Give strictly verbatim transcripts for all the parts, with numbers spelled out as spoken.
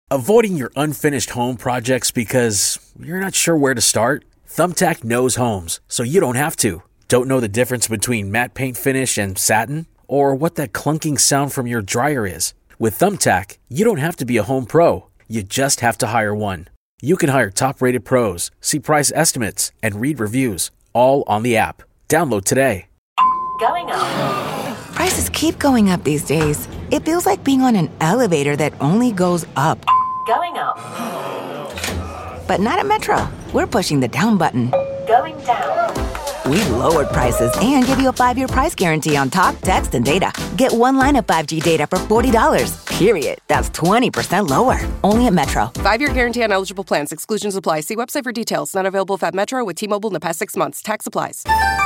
Avoiding your unfinished home projects because you're not sure where to start? Thumbtack knows homes, so you don't have to. Don't know the difference between matte paint finish and satin? Or what that clunking sound from your dryer is? With Thumbtack, you don't have to be a home pro. You just have to hire one. You can hire top-rated pros, see price estimates, and read reviews, all on the app. Download today. Going up. Prices keep going up these days. It feels like being on an elevator that only goes up. Going up. But not at Metro. We're pushing the down button. Going down. We've lowered prices and give you a five-year price guarantee on talk, text, and data. Get one line of five G data for forty dollars. Period. That's twenty percent lower. Only at Metro. Five-year guarantee on eligible plans. Exclusions apply. See website for details. Not available if at Metro with T-Mobile in the past six months. Tax applies.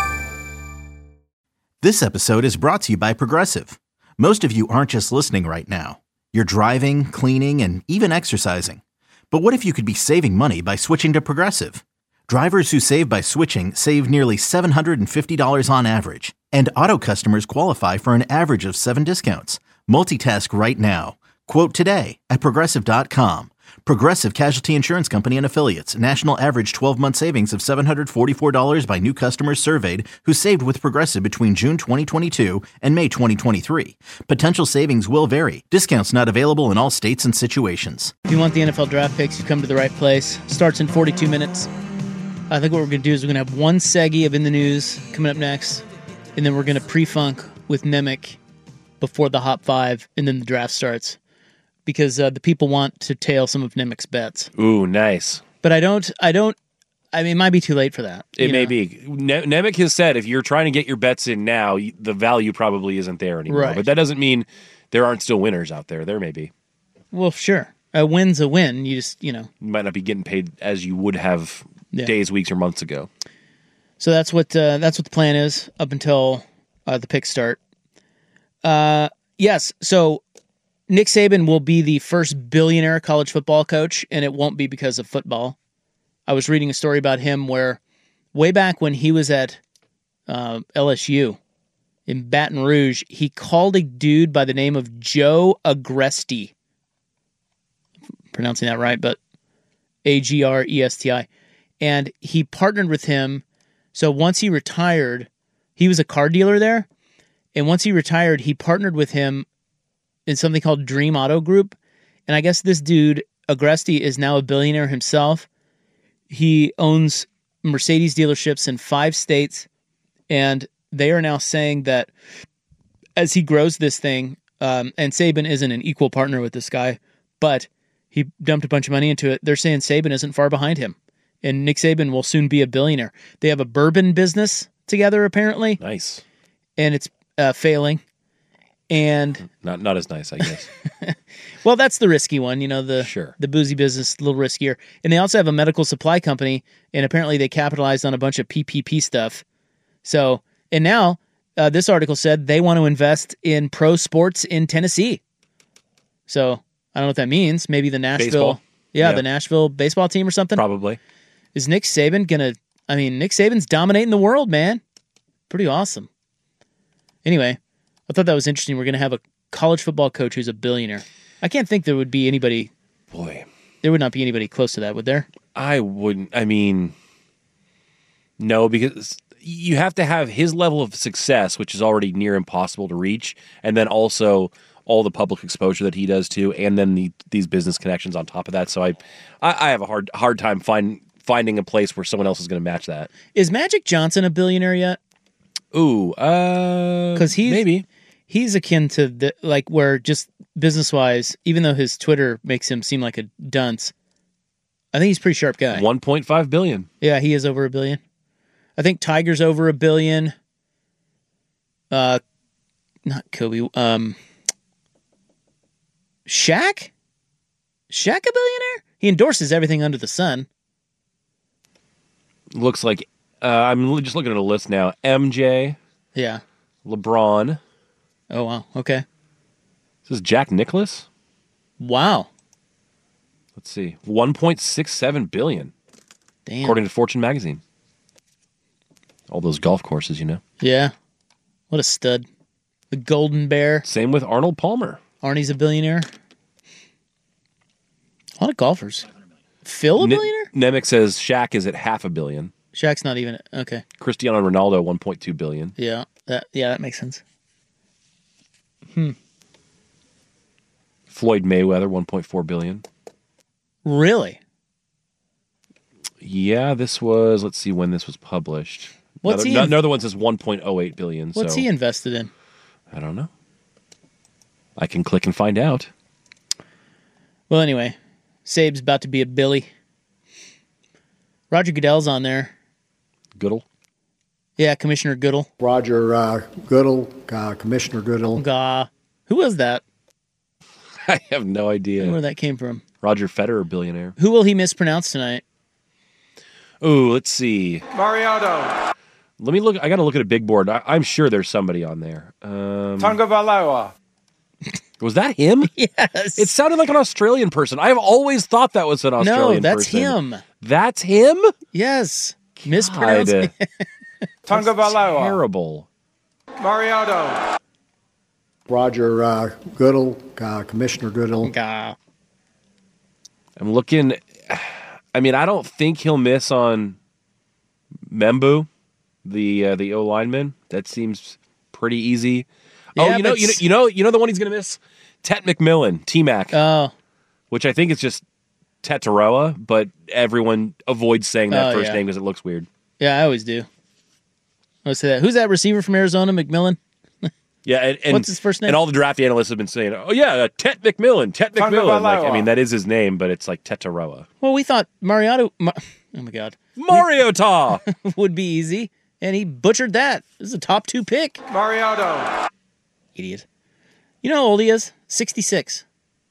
This episode is brought to you by Progressive. Most of you aren't just listening right now. You're driving, cleaning, and even exercising. But what if you could be saving money by switching to Progressive? Drivers who save by switching save nearly seven hundred fifty dollars on average. And auto customers qualify for an average of seven discounts. Multitask right now. Quote today at Progressive dot com. Progressive Casualty Insurance Company and Affiliates. National average twelve-month savings of seven hundred forty-four dollars by new customers surveyed who saved with Progressive between June twenty twenty-two and May twenty twenty-three. Potential savings will vary. Discounts not available in all states and situations. If you want the N F L draft picks, you come to the right place. Starts in forty-two minutes. I think what we're going to do is we're going to have one seggy of In the News coming up next, and then we're going to pre-funk with Nemec before the Hop five, and then the draft starts. Because uh, the people want to tail some of Nemec's bets. Ooh, nice. But I don't, I don't, I mean, it might be too late for that. It may know? be. Ne- Nemec has said if you're trying to get your bets in now, the value probably isn't there anymore. Right. But that doesn't mean there aren't still winners out there. There may be. Well, sure. A win's a win. You just, you know. You might not be getting paid as you would have yeah. days, weeks, or months ago. So that's what uh, that's what the plan is up until uh, the picks start. Uh, yes, so Nick Saban will be the first billionaire college football coach, and it won't be because of football. I was reading a story about him where way back when he was at uh, L S U in Baton Rouge, he called a dude by the name of Joe Agresti. Pronouncing that right, but A G R E S T I. And he partnered with him. So once he retired, he was a car dealer there. And once he retired, he partnered with him in something called Dream Auto Group. And I guess this dude, Agresti, is now a billionaire himself. He owns Mercedes dealerships in five states. And they are now saying that as he grows this thing, um, and Saban isn't an equal partner with this guy, but he dumped a bunch of money into it. They're saying Saban isn't far behind him. And Nick Saban will soon be a billionaire. They have a bourbon business together, apparently. Nice. And it's uh, failing. And not not as nice, I guess. Well, that's the risky one, you know, the sure. the boozy business, a little riskier. And they also have a medical supply company, and apparently they capitalized on a bunch of P P P stuff. So, and now uh, this article said they want to invest in pro sports in Tennessee. So, I don't know what that means. Maybe the Nashville, yeah, yeah, the Nashville baseball team or something. Probably. Is Nick Saban gonna? I mean, Nick Saban's dominating the world, man. Pretty awesome. Anyway, I thought that was interesting. We're gonna have a college football coach who's a billionaire. I can't think there would be anybody. Boy, there would not be anybody close to that, would there? I wouldn't. I mean, no, because you have to have his level of success, which is already near impossible to reach, and then also all the public exposure that he does too, and then the, these business connections on top of that. So I, I, I have a hard hard time find, finding a place where someone else is going to match that. Is Magic Johnson a billionaire yet? Ooh, uh, because he's maybe he's akin to the like where just business wise, even though his Twitter makes him seem like a dunce, I think he's a pretty sharp guy. One point five billion. Yeah, he is over a billion. I think Tiger's over a billion. Uh, not Kobe. Um. Shaq? Shaq a billionaire? He endorses everything under the sun. Looks like, uh, I'm just looking at a list now. M J. Yeah. LeBron. Oh, wow. Okay. This is Jack Nicklaus? Wow. Let's see. one point six seven billion. Damn. According to Fortune magazine. All those golf courses, you know. Yeah. What a stud. The Golden Bear. Same with Arnold Palmer. Arnie's a billionaire. A lot of golfers. Phil a Ne- billionaire? Nemec says Shaq is at half a billion. Shaq's not even okay. Cristiano Ronaldo one point two billion. Yeah, that yeah, that makes sense. Hmm. Floyd Mayweather one point four billion. Really? Yeah, this was. Let's see when this was published. What's another, he no- in- another one says one point oh eight billion. What's so he invested in? I don't know. I can click and find out. Well, anyway, Sabe's about to be a Billy. Roger Goodell's on there. Goodall. Yeah, Commissioner Goodell. Roger uh, Goodell, uh, Commissioner Goodell. Gah. Who was that? I have no idea. Where that came from. Roger Federer, billionaire. Who will he mispronounce tonight? Ooh, let's see. Mariotto. Let me look. I got to look at a big board. I, I'm sure there's somebody on there. Um, Tonga Valoa. Was that him? Yes. It sounded like an Australian person. I've always thought that was an Australian No, that's person. him. That's him? Yes. Mispronounced. God. Tonga Valoa. Terrible. Mariotto. Roger uh, Goodell, uh, Commissioner Goodell. Gah. I'm looking. I mean, I don't think he'll miss on Membu, the uh, the O lineman. That seems pretty easy. Yeah, oh, you know, but you know, s- you know, you know the one he's going to miss, Tet McMillan, T Mac, Oh. which I think is just Tetaroa, but everyone avoids saying that Oh, first yeah. name because it looks weird. Yeah, I always do. I always say that. Who's that receiver from Arizona, McMillan? Yeah, and, and What's his first name? And all the draft analysts have been saying, "Oh yeah, uh, Tet McMillan, Tet Tonga McMillan." Like, I Valoa. mean, that is his name, but it's like Tetaroa. Well, we thought Mariotto... Mar- oh, my God. Mariota. would be easy, and he butchered that. This is a top two pick. Mariotto. Idiot. You know how old he is? sixty-six.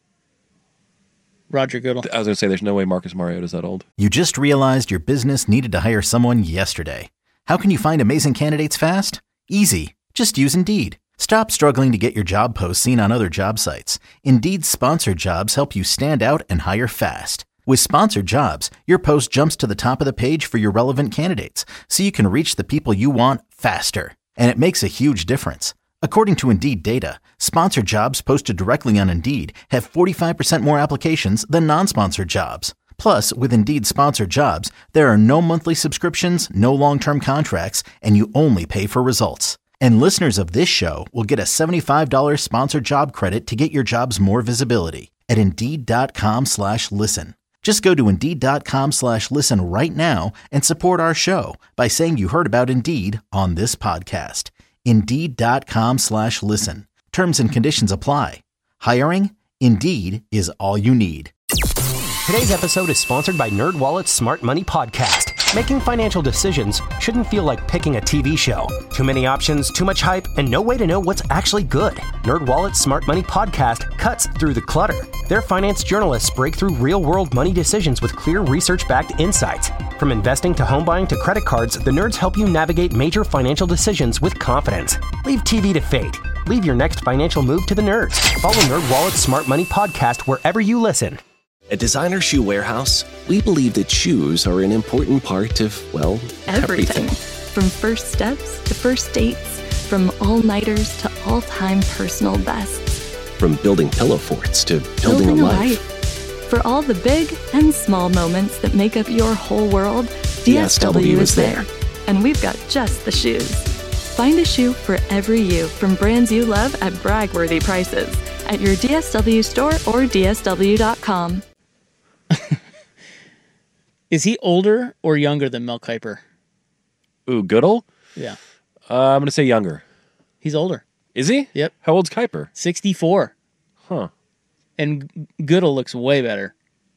Roger Goodell. I was going to say, there's no way Marcus Mariota's that old. You just realized your business needed to hire someone yesterday. How can you find amazing candidates fast? Easy. Just use Indeed. Stop struggling to get your job posts seen on other job sites. Indeed's sponsored jobs help you stand out and hire fast. With sponsored jobs, your post jumps to the top of the page for your relevant candidates, so you can reach the people you want faster. And it makes a huge difference. According to Indeed data, sponsored jobs posted directly on Indeed have forty-five percent more applications than non-sponsored jobs. Plus, with Indeed sponsored jobs, there are no monthly subscriptions, no long-term contracts, and you only pay for results. And listeners of this show will get a seventy-five dollars sponsored job credit to get your jobs more visibility at Indeed.com slash listen. Just go to Indeed.com slash listen right now and support our show by saying you heard about Indeed on this podcast. Indeed.com slash listen. Terms and conditions apply. Hiring? Indeed is all you need. Today's episode is sponsored by NerdWallet's Smart Money Podcast. Making financial decisions shouldn't feel like picking a T V show. Too many options, too much hype, and no way to know what's actually good. NerdWallet's Smart Money Podcast cuts through the clutter. Their finance journalists break through real-world money decisions with clear research-backed insights. From investing to home buying to credit cards, the nerds help you navigate major financial decisions with confidence. Leave T V to fate. Leave your next financial move to the nerds. Follow NerdWallet's Smart Money Podcast wherever you listen. At Designer Shoe Warehouse, we believe that shoes are an important part of, well, Everything. everything. From first steps to first dates, from all-nighters to all-time personal bests. From building pillow forts to building, a life. For all the big and small moments that make up your whole world, D S W is there. And we've got just the shoes. Find a shoe for every you from brands you love at brag-worthy prices at your D S W store or D S W dot com. Is he older or younger than Mel Kiper? Ooh, Goodall? Yeah. Uh, I'm going to say younger. He's older. Is he? Yep. How old's Kuiper? sixty-four. Huh. And Goodall looks way better.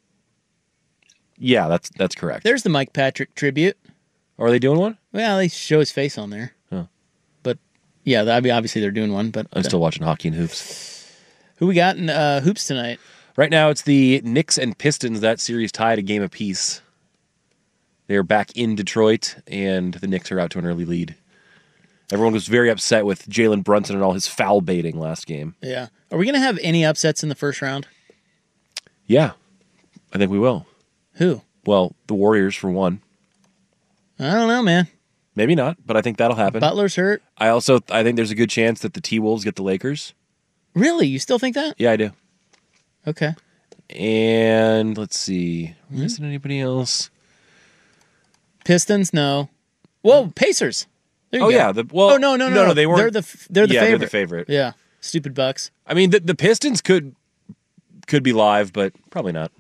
Yeah, that's that's correct. There's the Mike Patrick tribute. Are they doing one? Well, they show his face on there. Huh. But, yeah, I mean, obviously they're doing one. But I'm uh, still watching hockey and hoops. Who we got in uh, hoops tonight? Right now, it's the Knicks and Pistons. That series tied a game apiece. They're back in Detroit, and the Knicks are out to an early lead. Everyone was very upset with Jalen Brunson and all his foul baiting last game. Yeah. Are we going to have any upsets in the first round? Yeah, I think we will. Who? Well, the Warriors, for one. I don't know, man. Maybe not, but I think that'll happen. Butler's hurt. I also I think there's a good chance that the T-Wolves get the Lakers. Really? You still think that? Yeah, I do. Okay. And let's see. Mm-hmm. Is there anybody else? Pistons, no. Whoa, Pacers. There you oh go. yeah. The, well, oh no, no, no, no, no. They weren't. They're the they're the yeah, favorite. They're the favorite. Yeah. Stupid Bucks. I mean, the, the Pistons could could be live, but probably not.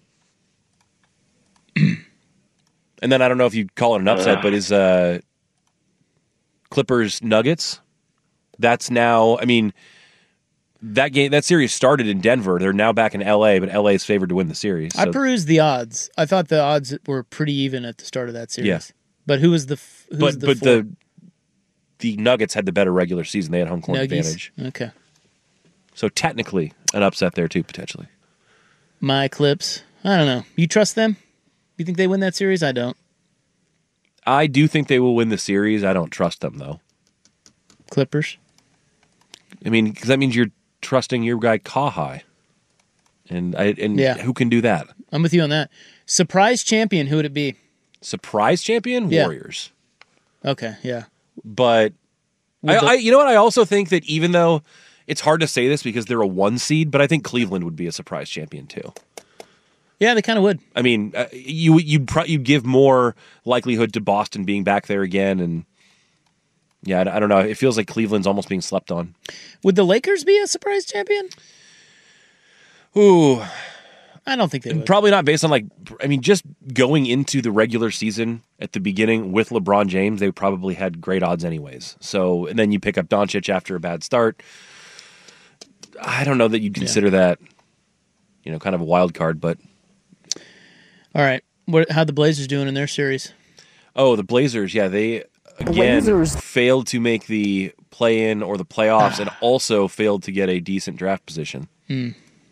And then I don't know if you'd call it an upset, but is uh, Clippers Nuggets? That's now. I mean, that game, that series started in Denver. They're now back in L A, but L A is favored to win the series. So. I perused the odds. I thought the odds were pretty even at the start of that series. Yeah. But who was the who but was the but four? the the Nuggets had the better regular season. They had home court Nuggies? advantage. Okay. So technically, an upset there too, potentially. My Clips. I don't know. You trust them? You think they win that series? I don't. I do think they will win the series. I don't trust them though. Clippers. I mean, because that means you're trusting your guy Kawhi, and I and Yeah. who can do that? I'm with you on that. Surprise champion. Who would it be? Surprise champion Yeah. Warriors. Okay. Yeah. But I, the- I, you know what? I also think that even though it's hard to say this because they're a one seed, but I think Cleveland would be a surprise champion too. Yeah, they kind of would. I mean, uh, you you'd pro- you'd give more likelihood to Boston being back there again, and yeah, I, I don't know. It feels like Cleveland's almost being slept on. Would the Lakers be a surprise champion? Ooh, I don't think they would. probably not based on like. I mean, just going into the regular season at the beginning with LeBron James, they probably had great odds anyways. So, and then you pick up Doncic after a bad start. I don't know that you'd consider yeah. that, you know, kind of a wild card, but. All right. What, how'd the Blazers doing in their series? Oh, the Blazers. Yeah, they, again, Blazers. failed to make the play-in or the playoffs and also failed to get a decent draft position. Hmm.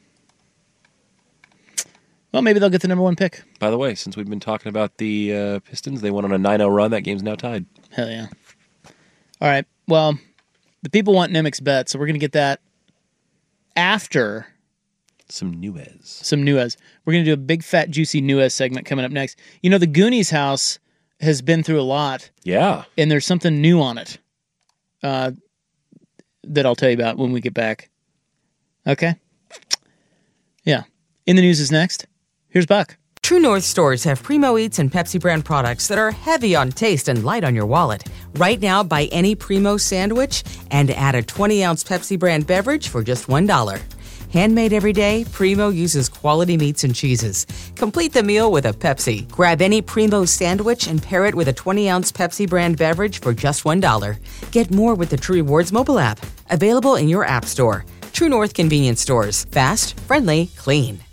Well, maybe they'll get the number one pick. By the way, since we've been talking about the uh, Pistons, they went on a nine oh run. That game's now tied. Hell yeah. All right. Well, the people want Nemec's bet, so we're going to get that after... Some Nuez. Some Nuez. We're going to do a big, fat, juicy Nuez segment coming up next. You know, the Goonies house has been through a lot. Yeah. And there's something new on it uh, that I'll tell you about when we get back. Okay? Yeah. In the News is next. Here's Buck. True North stores have Primo Eats and Pepsi brand products that are heavy on taste and light on your wallet. Right now, buy any Primo sandwich and add a twenty-ounce Pepsi brand beverage for just one dollar. Handmade every day, Primo uses quality meats and cheeses. Complete the meal with a Pepsi. Grab any Primo sandwich and pair it with a twenty-ounce Pepsi brand beverage for just one dollar. Get more with the True Rewards mobile app. Available in your app store. True North convenience stores. Fast, friendly, clean.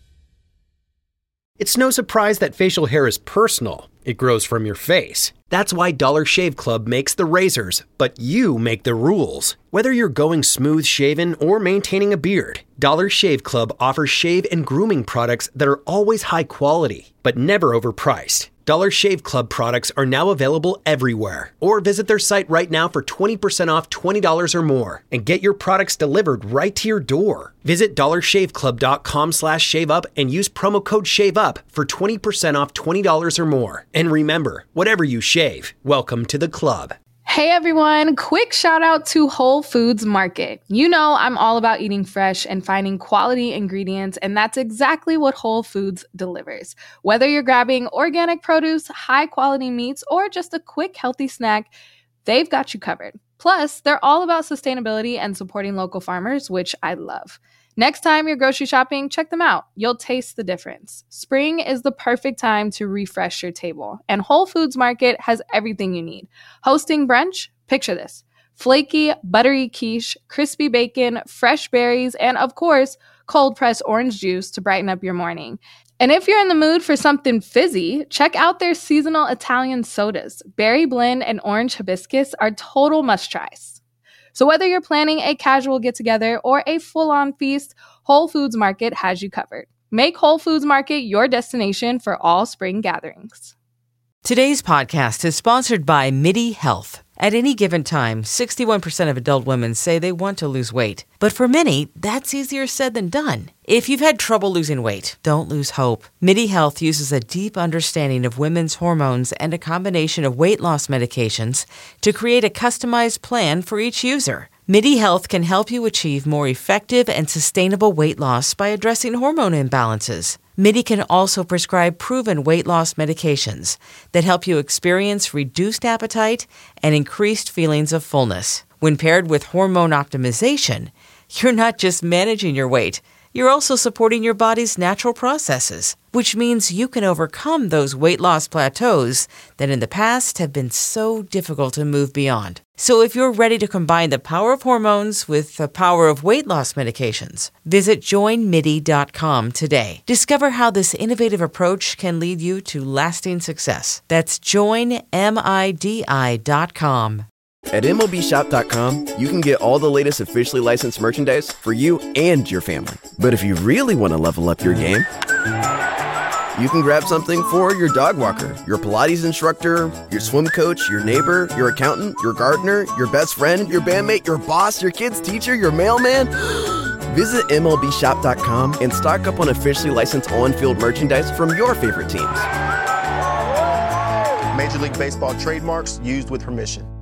It's no surprise that facial hair is personal. It grows from your face. That's why Dollar Shave Club makes the razors, but you make the rules. Whether you're going smooth shaven or maintaining a beard, Dollar Shave Club offers shave and grooming products that are always high quality, but never overpriced. Dollar Shave Club products are now available everywhere. Or visit their site right now for twenty percent off twenty dollars or more and get your products delivered right to your door. Visit dollarshaveclub.com slash shave up and use promo code SHAVEUP for twenty percent off twenty dollars or more. And remember, whatever you shave, welcome to the club. Hey everyone, quick shout out to Whole Foods Market. You know I'm all about eating fresh and finding quality ingredients, and that's exactly what Whole Foods delivers. Whether you're grabbing organic produce, high quality meats, or just a quick healthy snack, they've got you covered. Plus, they're all about sustainability and supporting local farmers, which I love. Next time you're grocery shopping, check them out. You'll taste the difference. Spring is the perfect time to refresh your table, and Whole Foods Market has everything you need. Hosting brunch? Picture this. Flaky, buttery quiche, crispy bacon, fresh berries, and of course, cold-pressed orange juice to brighten up your morning. And if you're in the mood for something fizzy, check out their seasonal Italian sodas. Berry blend and orange hibiscus are total must-tries. So whether you're planning a casual get-together or a full-on feast, Whole Foods Market has you covered. Make Whole Foods Market your destination for all spring gatherings. Today's podcast is sponsored by MIDI Health. At any given time, sixty-one percent of adult women say they want to lose weight. But for many, that's easier said than done. If you've had trouble losing weight, don't lose hope. MIDI Health uses a deep understanding of women's hormones and a combination of weight loss medications to create a customized plan for each user. MIDI Health can help you achieve more effective and sustainable weight loss by addressing hormone imbalances. MIDI can also prescribe proven weight loss medications that help you experience reduced appetite and increased feelings of fullness. When paired with hormone optimization, you're not just managing your weight, you're also supporting your body's natural processes, which means you can overcome those weight loss plateaus that in the past have been so difficult to move beyond. So if you're ready to combine the power of hormones with the power of weight loss medications, visit join midi dot com today. Discover how this innovative approach can lead you to lasting success. That's join midi dot com. At M L B shop dot com, you can get all the latest officially licensed merchandise for you and your family. But if you really want to level up your game, you can grab something for your dog walker, your Pilates instructor, your swim coach, your neighbor, your accountant, your gardener, your best friend, your bandmate, your boss, your kid's teacher, your mailman. Visit M L B shop dot com and stock up on officially licensed on-field merchandise from your favorite teams. Major League Baseball trademarks used with permission.